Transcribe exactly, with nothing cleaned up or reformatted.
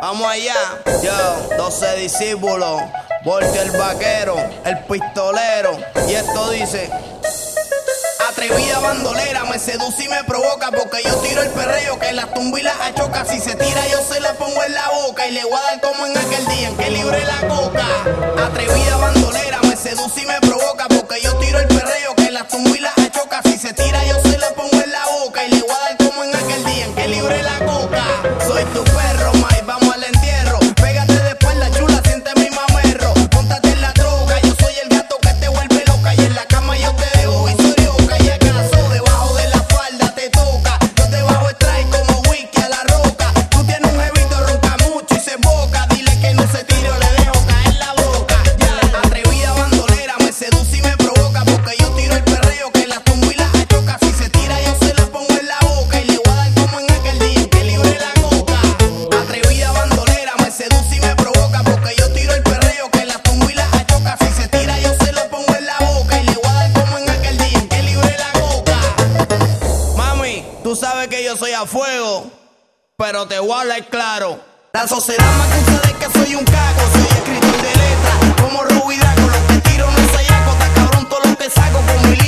Vamos allá. Yo, doce discípulos, Voltio el vaquero, el pistolero. Y esto dice: atrevida bandolera, me seduce y me provoca, porque yo tiro el perreo que las tumba y las achoca. Si se tira yo se la pongo en la boca y le voy a dar como en aquel día en que libré la coca. Atrevida bandolera, me seduce y me provoca, porque yo tiro el perreo que las tumba y las achoca. Si se tira yo se la pongo en la boca y le voy a dar como en aquel día en que libré la coca. Soy tu perro, May, vamos al entierro. Pégate de espalda, chula, siente mi mamerro. Póntate en la droga, yo soy el gato que te vuelve loca. Y en la cama yo te dejo y soy oca. Y acaso debajo de la falda te toca. Yo te bajo strike como whisky a la roca. Tú tienes un jevito, ronca mucho y se boca. Dile que no se tire o le dejo caer la boca. Ya, atrevida bandolera, me seduce y me provoca, porque yo tiro el perreo que las tumbo y las achoca. Si se tira yo se la pongo en la boca y le voy a dar como en aquel día en que libré la coca. Atrevida bandolera, me seduce y me provoca, porque yo tiro el perreo que las tumbo y las achoca. Si se tira yo se la pongo en la boca y le voy a dar como en aquel día en que libré la coca. Mami, tú sabes que yo soy a fuego, pero te voy a hablar claro. La sociedad me acusa de que soy un cago, soy escritor de letras como Rubí Draco. Lo que tiro no es sayaco, está cabrón todo lo que saco con mi